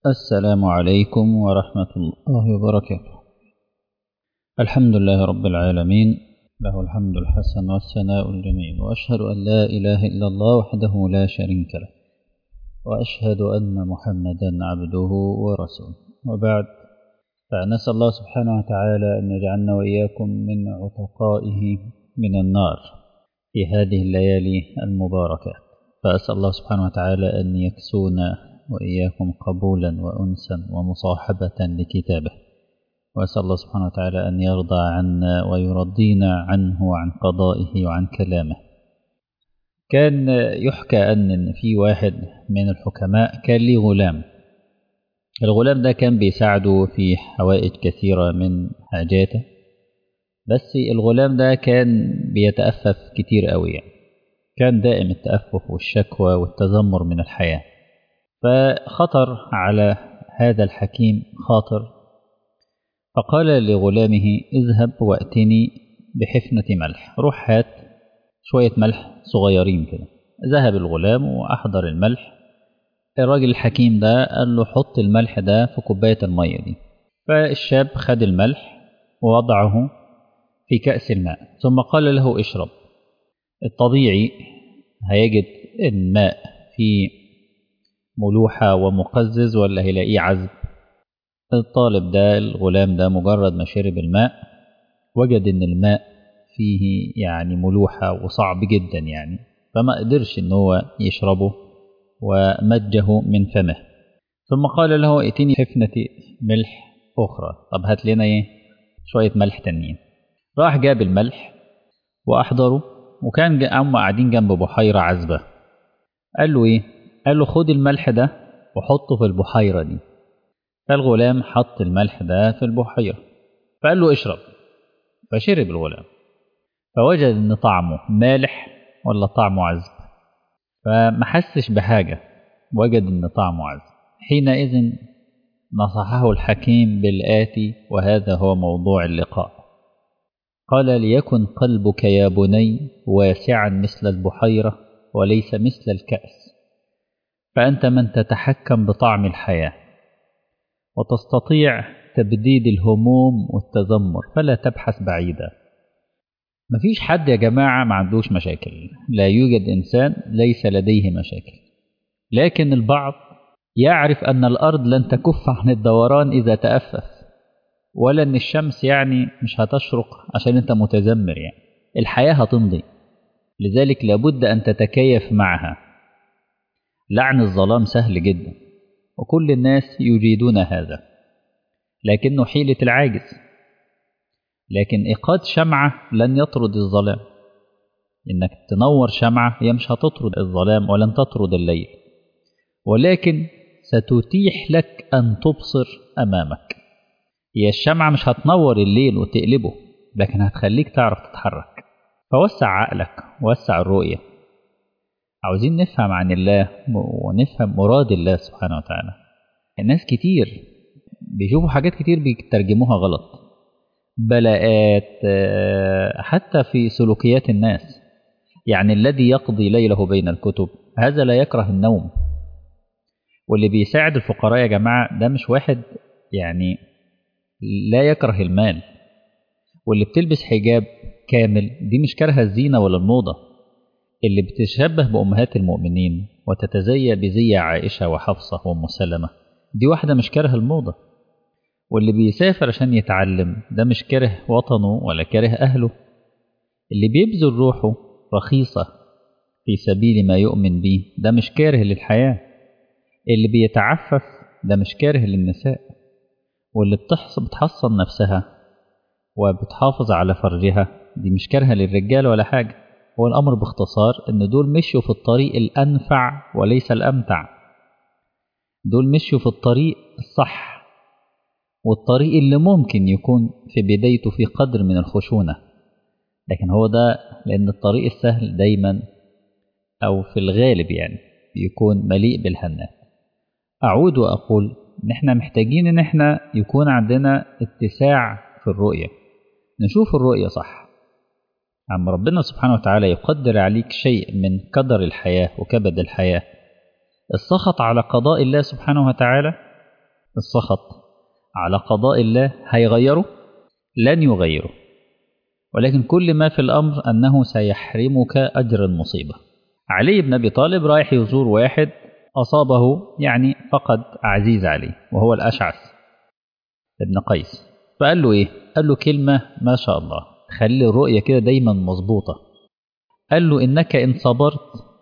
السلام عليكم ورحمة الله وبركاته. الحمد لله رب العالمين، له الحمد الحسن والثناء الجميل، وأشهد أن لا إله إلا الله وحده لا شريك له، وأشهد أن محمدا عبده ورسوله، وبعد، فنسأل الله سبحانه وتعالى أن يجعلنا وإياكم من عتقائه من النار في هذه الليالي المباركات. فأسأل الله سبحانه وتعالى أن يكسونا وإياكم قبولا وأنسا ومصاحبة لكتابه، وأسأل الله سبحانه وتعالى أن يرضى عنا ويرضينا عنه وعن قضائه وعن كلامه. كان يحكى أن في واحد من الحكماء كان ليه غلام. الغلام ده كان بيساعده في حوائج كثيرة من حاجاته، بس الغلام ده كان بيتأفف كتير قوي، يعني كان دائم التأفف والشكوى والتذمر من الحياة. فخطر على هذا الحكيم خاطر، فقال لغلامه: اذهب وأتني بحفنة ملح، روح هات شوية ملح صغيرين كده. ذهب الغلام وأحضر الملح. الراجل الحكيم ده قال له: حط الملح ده في كوباية المية دي. فالشاب خد الملح ووضعه في كأس الماء، ثم قال له: اشرب. الطبيعي هيجد الماء فيه ملوحة ومقزز ولا هيلاقيه عذب؟ الطالب ده الغلام ده مجرد ما شرب الماء وجد ان الماء فيه يعني ملوحة وصعب جدا، يعني فما قدرش ان هو يشربه ومجه من فمه. ثم قال له: ائتني حفنة ملح أخرى. طب هات لنا شوية ملح تانيين. راح جاب الملح وأحضره، وكان هم قاعدين جنب بحيرة عذبة. قال له قال له: خد الملح ده وحطه في البحيرة دي. فالغلام حط الملح ده في البحيرة، فقال له: اشرب. فشرب الغلام، فوجد ان طعمه مالح ولا طعمه عذب، فما حسش بحاجة، وجد ان طعمه عذب. حينئذ نصحه الحكيم بالآتي، وهذا هو موضوع اللقاء. قال: ليكن قلبك يا بني واسعا مثل البحيرة وليس مثل الكأس، فأنت من تتحكم بطعم الحياة وتستطيع تبديد الهموم والتذمر، فلا تبحث بعيدا. مفيش حد يا جماعة ما عندوش مشاكل، لا يوجد إنسان ليس لديه مشاكل، لكن البعض يعرف أن الأرض لن تكف عن الدوران إذا تأفف، ولا أن الشمس يعني مش هتشرق عشان أنت متذمر، يعني الحياة هتمضي، لذلك لابد أن تتكيف معها. لعن الظلام سهل جدا وكل الناس يجيدون هذا، لكنه حيلة العاجز. لكن إيقاد شمعة لن يطرد الظلام، إنك تنور شمعة هي مش هتطرد الظلام ولن تطرد الليل، ولكن ستتيح لك أن تبصر أمامك. هي الشمعة مش هتنور الليل وتقلبه، لكن هتخليك تعرف تتحرك. فوسع عقلك ووسع الرؤية. عاوزين نفهم عن الله ونفهم مراد الله سبحانه وتعالى. الناس كتير بيشوفوا حاجات كتير بيترجموها غلط، بلاءات، حتى في سلوكيات الناس. يعني الذي يقضي ليله بين الكتب هذا لا يكره النوم، واللي بيساعد الفقراء يا جماعة ده مش واحد يعني لا يكره المال، واللي بتلبس حجاب كامل دي مش كره الزينة ولا الموضة، اللي بتشبه بأمهات المؤمنين وتتزي بزي عائشة وحفصة وأم سلمة دي واحدة مش كره الموضة، واللي بيسافر عشان يتعلم ده مش كره وطنه ولا كره أهله، اللي بيبذل روحه رخيصة في سبيل ما يؤمن به ده مش كاره للحياة، اللي بيتعفف ده مش كاره للنساء، واللي بتحصن نفسها وبتحافظ على فرجها دي مش كارهة للرجال ولا حاجة. هو الأمر باختصار إن دول مشوا في الطريق الأنفع وليس الأمتع، دول مشوا في الطريق الصح والطريق اللي ممكن يكون في بدايته في قدر من الخشونة، لكن هو ده لأن الطريق السهل دايما أو في الغالب يعني بيكون مليء بالهنات. أعود وأقول إن إحنا محتاجين إن إحنا يكون عندنا اتساع في الرؤية، نشوف الرؤية صح. عم ربنا سبحانه وتعالى يقدر عليك شيء من قدر الحياة وكبد الحياة، السخط على قضاء الله سبحانه وتعالى السخط على قضاء الله هيغيره؟ لن يغيره، ولكن كل ما في الأمر أنه سيحرمك أجر المصيبة. علي بن أبي طالب رايح يزور واحد أصابه يعني فقد عزيز عليه وهو الأشعث ابن قيس، فقال له إيه؟ قال له كلمة ما شاء الله خلي الرؤية كده دايما مظبوطة. قال له إنك إن صبرت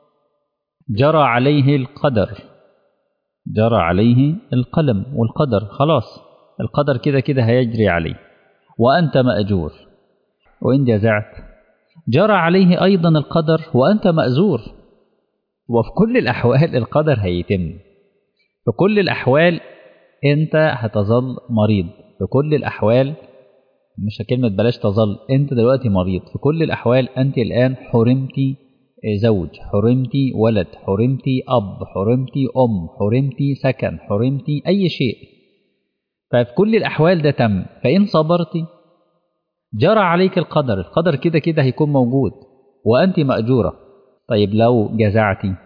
جرى عليه القدر، جرى عليه القلم والقدر، خلاص القدر كده كده هيجري عليه وأنت مأجور، وإن جزعت جرى عليه أيضا القدر وأنت مأزور. وفي كل الأحوال القدر هيتم، في كل الأحوال أنت هتظل مريض، في كل الأحوال مش كلمة بلاش تظل، أنت دلوقتي مريض، في كل الأحوال أنت الآن حرمتي زوج، حرمتي ولد، حرمتي أب، حرمتي أم، حرمتي سكن، حرمتي أي شيء. ففي كل الأحوال ده تم، فإن صبرتي جرى عليك القدر، القدر كده كده هيكون موجود وأنت مأجورة. طيب لو جزعتي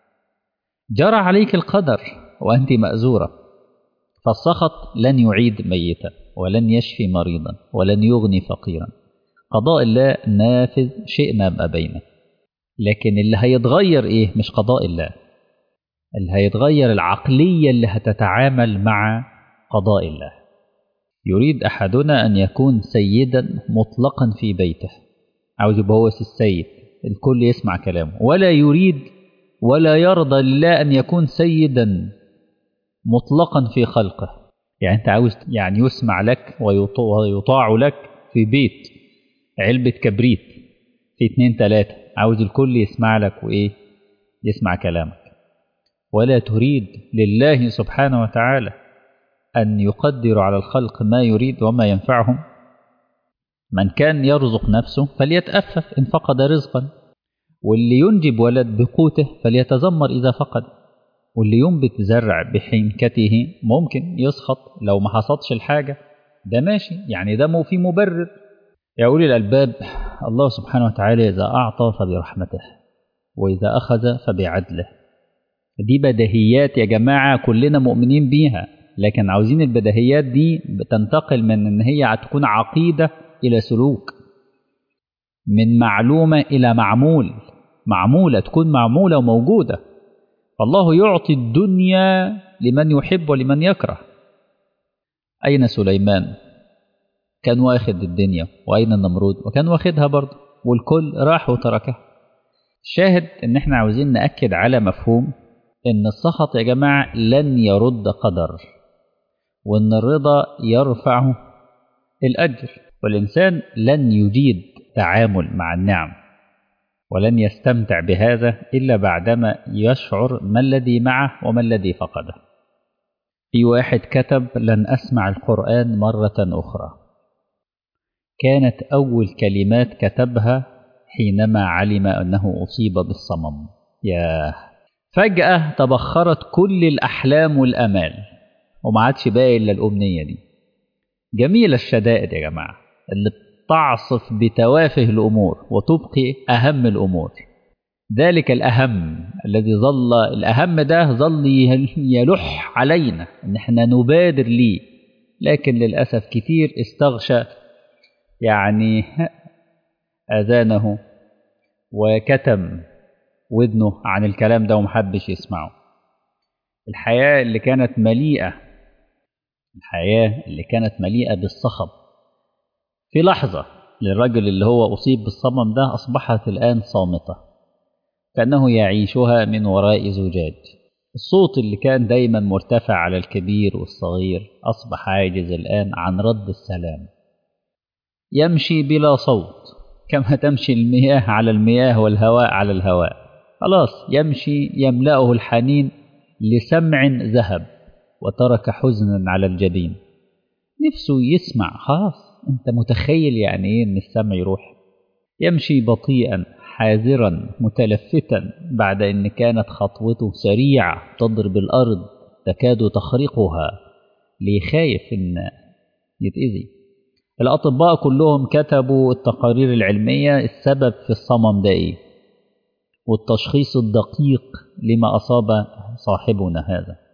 جرى عليك القدر وأنت مأزورة. فالسخط لن يعيد ميتا ولن يشفي مريضا ولن يغني فقيرا، قضاء الله نافذ شئنا أم أبينا. لكن اللي هيتغير إيه؟ مش قضاء الله، اللي هيتغير العقلية اللي هتتعامل مع قضاء الله. يريد أحدنا أن يكون سيدا مطلقا في بيته، عاوز يبقى هو السيد الكل يسمع كلامه، ولا يريد ولا يرضى لله أن يكون سيدا مطلقا في خلقه. يعني أنت عاوز يعني يسمع لك ويطاع لك في بيت علبة كبريت في 2 3، عاوز الكل يسمع لك وإيه؟ يسمع كلامك. ولا تريد لله سبحانه وتعالى أن يقدر على الخلق ما يريد وما ينفعهم. من كان يرزق نفسه فليتأفف إن فقد رزقا، واللي ينجب ولد بقوته فليتذمر إذا فقد، واللي ينبت زرع بحنكته ممكن يسخط لو ما حصدش الحاجة، ده ماشي يعني ده في مبرر. يا أولي الألباب، الله سبحانه وتعالى إذا أعطى فبرحمته وإذا أخذ فبعدله. دي بديهيات يا جماعة كلنا مؤمنين بيها، لكن عاوزين البديهيات دي بتنتقل من إن هي تكون عقيدة إلى سلوك، من معلومة إلى معمولة تكون معمولة وموجودة. فالله يعطي الدنيا لمن يحب ولمن يكره. أين سليمان؟ كان واخد الدنيا، وأين النمرود؟ وكان واخدها برضه، والكل راح وتركها. الشاهد إن احنا عاوزين نأكد على مفهوم إن السخط يا جماعة لن يرد قدر، وإن الرضا يرفع الأجر، والإنسان لن يجيد تعامل مع النعم ولن يستمتع بهذا إلا بعدما يشعر ما الذي معه وما الذي فقده. في واحد كتب لن أسمع القرآن مرة أخرى، كانت أول كلمات كتبها حينما علم أنه أصيب بالصمم. ياه، فجأة تبخرت كل الأحلام والأمال وما عادش باقي إلا الأمنية دي. جميلة الشدائد يا جماعة اللي تعصف بتوافه الأمور وتبقي أهم الأمور. ذلك الأهم الذي ظل الأهم ده ظل يلح علينا إن احنا نبادر ليه، لكن للأسف كتير استغشى يعني أذانه وكتم ودنه عن الكلام ده ومحبش يسمعه. الحياة اللي كانت مليئة بالصخب في لحظة للرجل اللي هو أصيب بالصمم ده أصبحت الآن صامتة كأنه يعيشها من وراء زجاج. الصوت اللي كان دايما مرتفع على الكبير والصغير أصبح عاجز الآن عن رد السلام. يمشي بلا صوت كما تمشي المياه على المياه والهواء على الهواء، خلاص يمشي يملأه الحنين لسمع ذهب وترك حزنا على الجبين. نفسه يسمع، خلاص انت متخيل يعني ايه ان السمع يروح. يمشي بطيئا حاذرا متلفتا بعد ان كانت خطوته سريعة تضرب الارض تكاد تخرقها، ليه؟ خايف ان يتأذي. الأطباء كلهم كتبوا التقارير العلمية السبب في الصمم ده ايه، والتشخيص الدقيق لما أصاب صاحبنا هذا،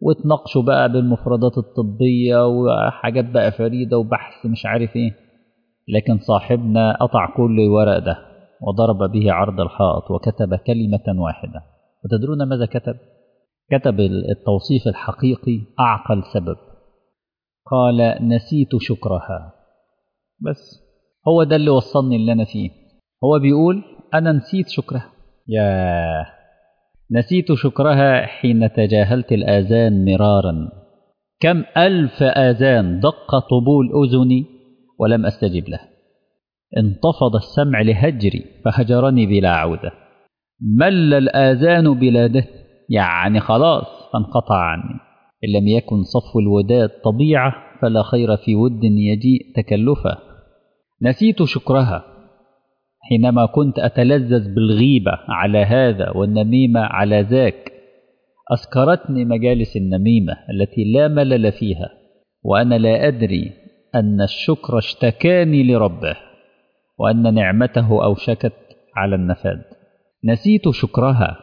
وتناقشوا بقى بالمفردات الطبية وحاجات بقى فريدة وبحث مش عارف ايه. لكن صاحبنا قطع كل ورق ده وضرب به عرض الحائط وكتب كلمة واحدة. وتدرون ماذا كتب؟ كتب التوصيف الحقيقي أعقل سبب. قال: نسيت شكرها. بس هو ده اللي وصلني اللي أنا فيه. هو بيقول أنا نسيت شكرها. يا نسيت شكرها حين تجاهلت الآذان مرارا. كم ألف آذان دق طبول أذني ولم أستجب له. انتفض السمع لهجري فهجرني بلا عودة. مل الآذان بلاده، يعني خلاص فانقطع عني. إن لم يكن صفو الوداد طبيعة فلا خير في ود يجيء تكلفا. نسيت شكرها حينما كنت أتلذذ بالغيبة على هذا والنميمة على ذاك. أسكرتني مجالس النميمة التي لا ملل فيها، وأنا لا أدري أن الشكر اشتكاني لربه وأن نعمته أوشكت على النفاد. نسيت شكرها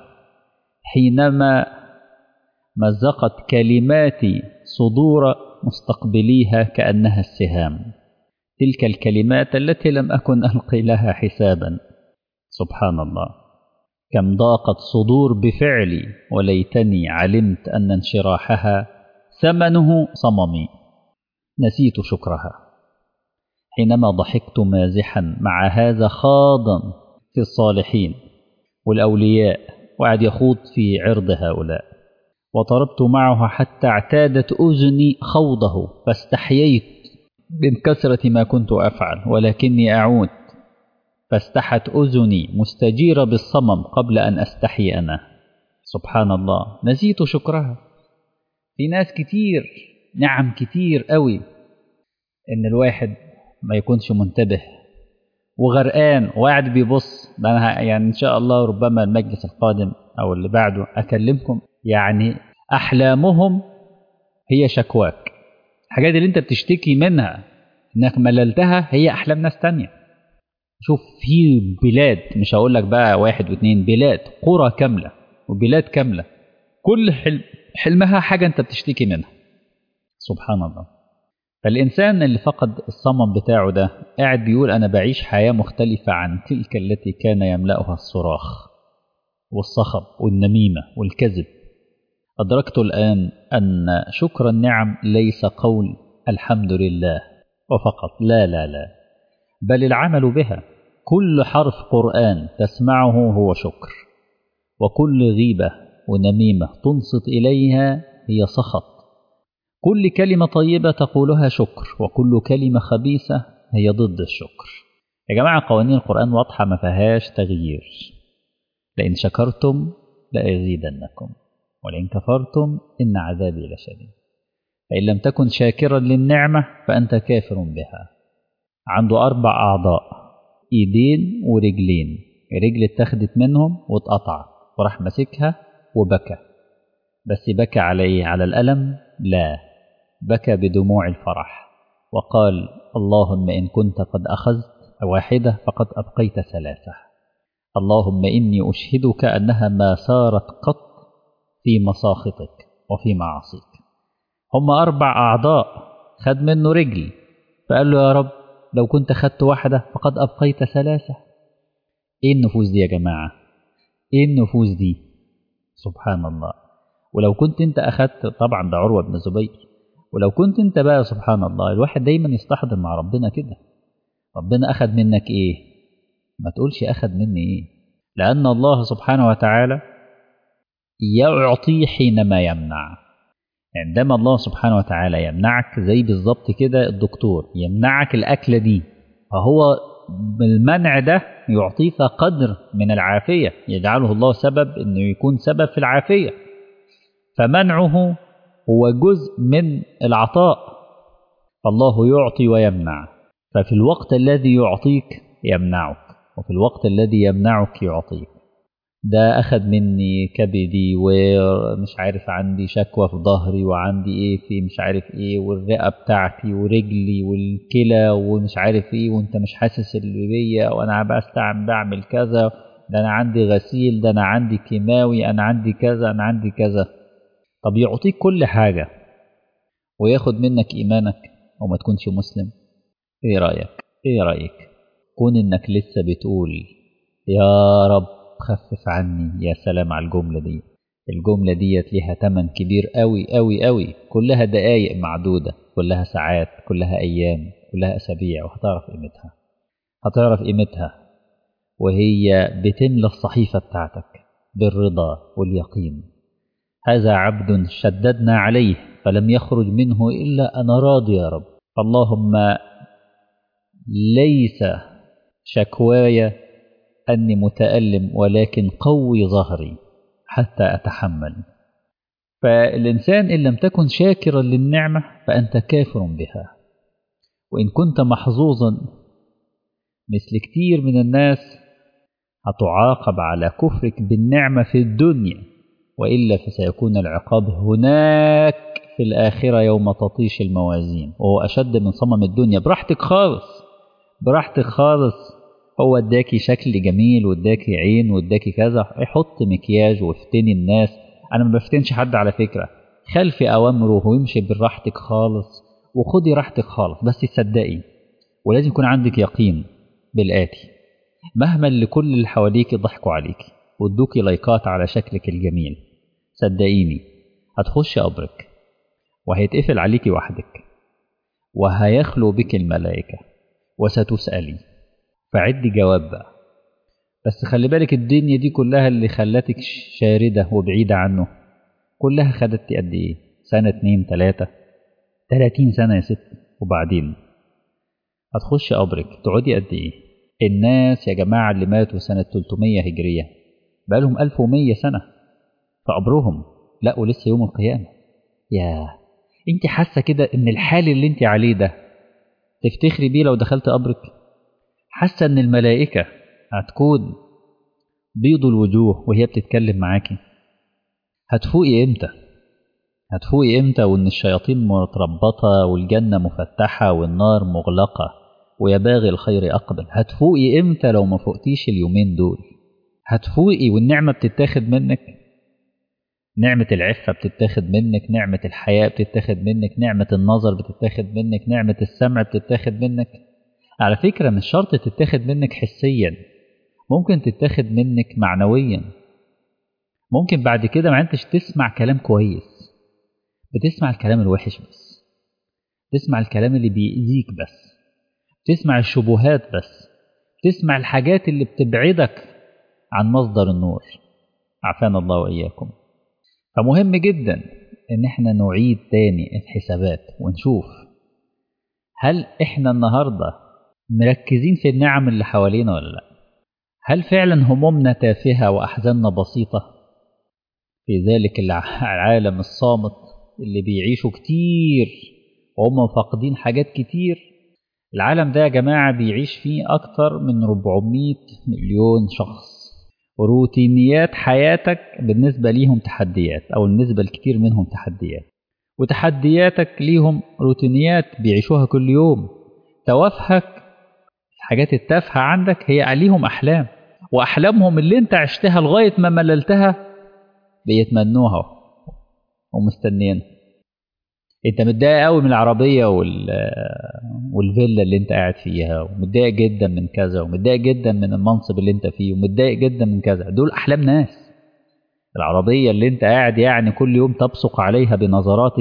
حينما مزقت كلماتي صدور مستقبليها كأنها السهام، تلك الكلمات التي لم أكن ألقي لها حسابا. سبحان الله، كم ضاقت صدور بفعلي وليتني علمت أن انشراحها ثمنه صممي. نسيت شكرها حينما ضحكت مازحا مع هذا خاضا في الصالحين والأولياء وقعد يخوض في عرض هؤلاء، وطربت معه حتى اعتادت أذني خوضه فاستحييت من كثرة ما كنت أفعل، ولكني أعود فاستحت أذني مستجيرة بالصمم قبل أن أستحي أنا. سبحان الله، نسيت شكرها. في ناس كتير، نعم كتير قوي، إن الواحد ما يكونش منتبه وغرقان وقاعد بيبص. ده أنا يعني إن شاء الله ربما المجلس القادم أو اللي بعده أكلمكم يعني أحلامهم هي شكواك. الحاجات اللي أنت بتشتكي منها إنك مللتها هي أحلام ناس تانية. شوف في بلاد، مش هقول لك بقى واحد واثنين، بلاد، قرى كاملة وبلاد كاملة كل حلمها حاجة أنت بتشتكي منها. سبحان الله. فالإنسان اللي فقد الصمم بتاعه ده قاعد بيقول أنا بعيش حياة مختلفة عن تلك التي كان يملأها الصراخ والصخب والنميمة والكذب. أدركت الآن أن شكر النعم ليس قول الحمد لله وفقط، لا لا لا، بل العمل بها. كل حرف قرآن تسمعه هو شكر، وكل غيبة ونميمة تنصت إليها هي سخط. كل كلمة طيبة تقولها شكر، وكل كلمة خبيثة هي ضد الشكر. يا جماعة قوانين القرآن واضحة ما فيهاش تغيير. لئن شكرتم لأزيدنكم ولئن كفرتم إن عذابي لشديد. فإن لم تكن شاكرا للنعمة فأنت كافر بها. عنده 4 أعضاء، إيدين ورجلين. رجل اتخذت منهم واتقطعت وراح مسكها وبكى. بس بكى على إيه؟ على الألم؟ لا، بكى بدموع الفرح وقال اللهم إن كنت قد أخذت واحدة فقد أبقيت 3. اللهم إني أشهدك أنها ما سارت قط في مساخطك وفي معاصيك. هم 4 أعضاء، خد منه رجل، فقال له يا رب لو كنت خدت واحدة فقد أبقيت 3. إيه النفوس دي يا جماعة؟ إيه النفوس دي؟ سبحان الله. ولو كنت أنت أخدت، طبعا ده عروة بن الزبير، ولو كنت أنت بقى سبحان الله، الواحد دايما يستحضر مع ربنا كده، ربنا أخد منك إيه؟ ما تقولش أخد مني إيه، لأن الله سبحانه وتعالى يعطي حينما يمنع. عندما الله سبحانه وتعالى يمنعك، زي بالظبط كده الدكتور يمنعك الأكلة دي، فهو بالمنع ده يعطيك قدر من العافية، يجعله الله سبب أنه يكون سبب في العافية. فمنعه هو جزء من العطاء. فالله يعطي ويمنع، ففي الوقت الذي يعطيك يمنعك، وفي الوقت الذي يمنعك يعطيك. ده أخذ مني كبدي ومش عارف عندي شكوى في ظهري وعندي إيه في مش عارف إيه، والرئة بتاعتي ورجلي والكلى ومش عارف إيه، وانت مش حاسس اللي بيا، وأنا بستعمل بعمل كذا، ده أنا عندي غسيل، ده أنا عندي كيماوي، أنا عندي كذا، أنا عندي كذا. طب يعطيك كل حاجة وياخد منك إيمانك وما تكونش مسلم؟ إيه رأيك؟ إيه رأيك؟ كون إنك لسه بتقول يا رب خفف عني. يا سلام على الجملة دي. الجملة ديت ليها تمن كبير قوي قوي قوي، كلها دقايق معدودة، كلها ساعات، كلها أيام، كلها أسابيع، وهتعرف قيمتها. هتعرف قيمتها وهي بتملى الصحيفة بتاعتك بالرضا واليقين. هذا عبد شددنا عليه فلم يخرج منه إلا أنا راضي يا رب. اللهم ليس شكواي أني متألم، ولكن قوي ظهري حتى أتحمل. فالإنسان إن لم تكن شاكرا للنعمة فأنت كافر بها. وإن كنت محظوظا مثل كتير من الناس هتعاقب على كفرك بالنعمة في الدنيا، وإلا فسيكون العقاب هناك في الآخرة يوم تطيش الموازين، وهو أشد من صمم الدنيا. براحتك خالص، براحتك خالص. هو اداكي شكل جميل واداكي عين واداكي كذا، حط مكياج وافتني الناس. أنا ما بفتنش حد على فكرة. خلفي أوامره ويمشي براحتك خالص وخدي راحتك خالص، بس تصدقي ولازم يكون عندك يقين بالآتي: مهما اللي كل اللي حواليك ضحكوا عليك وادوكي لايكات على شكلك الجميل، صدقيني هتخش قبرك وهيتقفل عليكي وحدك وهيخلو بك الملائكة وستسألي. فعدي جواب بقى. بس خلي بالك الدنيا دي كلها اللي خلتك شاردة وبعيدة عنه، كلها خدت قد ايه؟ سنة 2 3 30 سنة يا ست. وبعدين هتخش قبرك تقعدي قد ايه؟ الناس يا جماعة اللي ماتوا سنة 300 هجرية بقالهم 1100 سنة في قبرهم، لا ولسه يوم القيامة. يا انت حاسة كده ان الحال اللي انت عليه ده تفتخري بيه لو دخلت قبرك؟ حاسة ان الملائكة هتكون بيض الوجوه وهي بتتكلم معاكي؟ هتفوقي امتى؟ هتفوقي امتى وان الشياطين متربطة والجنة مفتحة والنار مغلقة ويا باغي الخير أقبل؟ هتفوقي امتى لو ما فوقتيش اليومين دول؟ هتفوقي والنعمة بتتاخد منك، نعمة العفة بتتاخد منك، نعمة الحياة بتتاخد منك، نعمة النظر بتتاخد منك، نعمة السمع بتتاخد منك. على فكرة مش شرط تتاخد منك حسيا، ممكن تتاخد منك معنويا. ممكن بعد كده ما انتش تسمع كلام كويس، بتسمع الكلام الوحش بس، تسمع الكلام اللي بيأذيك بس، تسمع الشبهات بس، تسمع الحاجات اللي بتبعدك عن مصدر النور. عافانا الله وإياكم. فمهم جدا ان احنا نعيد تاني الحسابات ونشوف هل احنا النهاردة مركزين في النعم اللي حوالينا ولا لا؟ هل فعلا همومنا تافهة وأحزاننا بسيطة في ذلك العالم الصامت اللي بيعيشوا كتير وهم فاقدين حاجات كتير؟ العالم ده يا جماعة بيعيش فيه أكتر من 400 مليون شخص، روتينيات حياتك بالنسبة ليهم تحديات، أو بالنسبة لكتير منهم تحديات، وتحدياتك ليهم روتينيات بيعيشوها كل يوم. توافهك الحاجات التافهة عندك هي عليهم أحلام، وأحلامهم اللي انت عشتها لغاية ما مللتها بيتمنوها ومستنين. انت متضايق قوي من العربية والفيلا اللي انت قاعد فيها، ومتضايق جدا من كذا، ومتضايق جدا من المنصب اللي انت فيه، ومتضايق جدا من كذا. دول أحلام ناس. العربية اللي انت قاعد يعني كل يوم تبصق عليها بنظراتك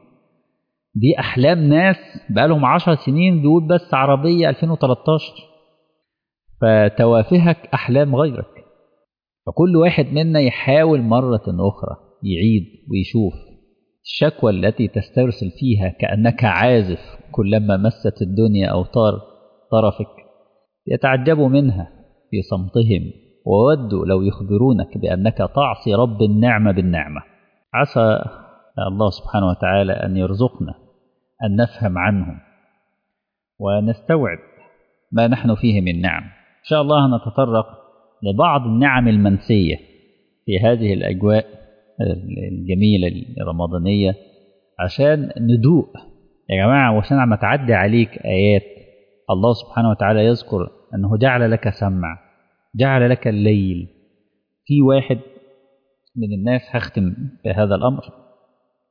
دي أحلام ناس بقالهم 10 سنين بيقول بس عربية 2013. فتوافهك أحلام غيرك. فكل واحد منا يحاول مرة أخرى يعيد ويشوف الشكوى التي تسترسل فيها كأنك عازف كلما مست الدنيا أوتار طرفك، يتعجبوا منها في صمتهم وودوا لو يخبرونك بأنك تعصي رب النعمة بالنعمة. عسى الله سبحانه وتعالى أن يرزقنا أن نفهم عنهم ونستوعب ما نحن فيه من نعم. إن شاء الله نتطرق لبعض النعم المنسية في هذه الأجواء الجميلة الرمضانية عشان ندوق يا جماعة. وعشان عم تعدي عليك آيات الله سبحانه وتعالى يذكر أنه جعل لك سمع، جعل لك الليل. في واحد من الناس هختم بهذا الأمر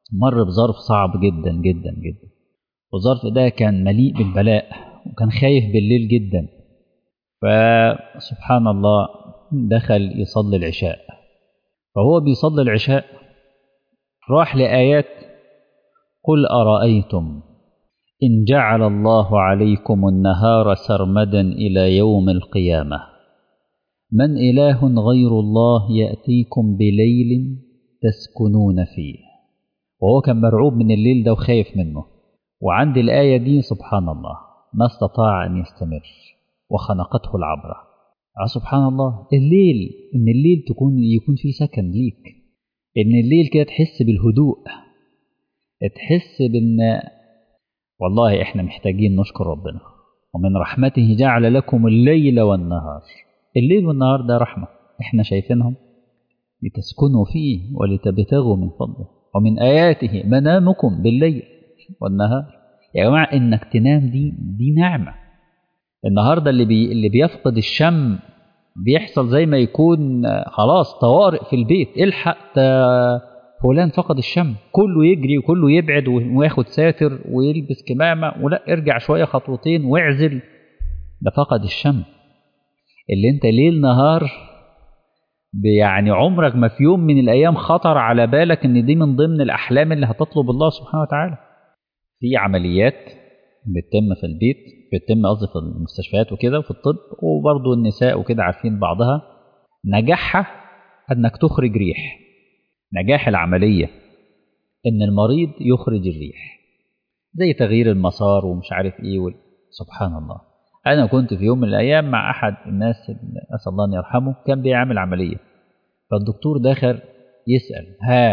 مر بظرف صعب جدا جدا جدا، والظرف ده كان مليء بالبلاء، وكان خايف بالليل جدا. فسبحان الله دخل يصلي العشاء، فهو بيصلي العشاء راح لآيات: قل أرأيتم إن جعل الله عليكم النهار سرمدا إلى يوم القيامة من إله غير الله يأتيكم بليل تسكنون فيه. وهو كان مرعوب من الليل ده وخايف منه، وعند الآية دي سبحان الله ما استطاع أن يستمر وخنقته العبرة. سبحان الله، الليل، إن الليل يكون فيه سكن ليك، إن الليل كده تحس بالهدوء، تحس بأن والله إحنا محتاجين نشكر ربنا. ومن رحمته جعل لكم الليل والنهار. الليل والنهار ده رحمة إحنا شايفينهم، لتسكنوا فيه ولتبتغوا من فضله. ومن آياته منامكم بالليل والنهار. يا جماعة إنك تنام دي نعمة. النهاردة اللي بيفقد الشم بيحصل زي ما يكون خلاص طوارئ في البيت، الحق فلان فقد الشم، كله يجري وكله يبعد وياخد ساتر ويلبس كمامة، ولا ارجع شوية خطوتين واعزل، ده فقد الشم. اللي انت ليل نهار يعني عمرك ما في يوم من الأيام خطر على بالك ان دي من ضمن الأحلام اللي هتطلب الله سبحانه وتعالى. في عمليات بتتم في البيت، بتتم قصدي في المستشفيات وكده وفي الطب، وبرضه النساء وكده عارفين بعضها، نجاحها انك تخرج ريح. نجاح العملية ان المريض يخرج الريح، زي تغيير المسار ومش عارف ايه سبحان الله. انا كنت في يوم من الايام مع احد الناس، اسال الله ان يرحمه، كان بيعمل عملية، فالدكتور داخل يسأل: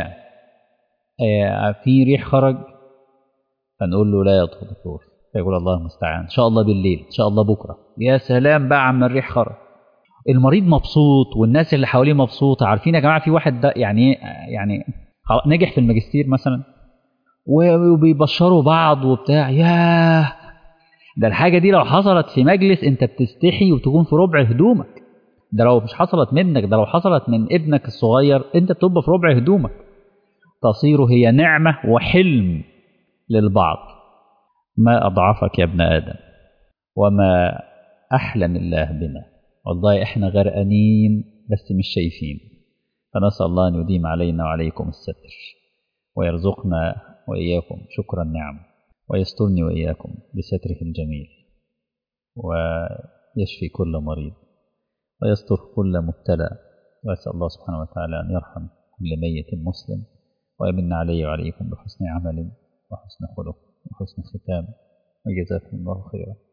في ريح خرج؟ فنقول له: لا يا دكتور. فيقول: الله المستعان، ان شاء الله بالليل، ان شاء الله بكره. يا سلام بقى عم الريح خرج. المريض مبسوط والناس اللي حواليه مبسوطه. عارفين يا جماعه في واحد ده يعني نجح في الماجستير مثلا، وبيبشروا بعض وبتاع، ياه، ده الحاجه دي لو حصلت في مجلس انت بتستحي وتكون في ربع هدومك. ده لو مش حصلت منك، ده لو حصلت من ابنك الصغير انت بتبقى في ربع هدومك. تصير هي نعمه وحلم للبعض. ما أضعفك يا ابن آدم، وما أحلم الله بنا. والله إحنا غرقانين بس مش شايفين. فنسأل الله أن يديم علينا وعليكم الستر، ويرزقنا وإياكم شكر النعم، ويسترني وإياكم بستره الجميل، ويشفي كل مريض، ويستر كل مبتلى. وأسأل الله سبحانه وتعالى أن يرحم كل ميت مسلم، ويمن علي وعليكم بحسن عمل وحسن خلق وحسن ختام، وجزاكم الله خيرا.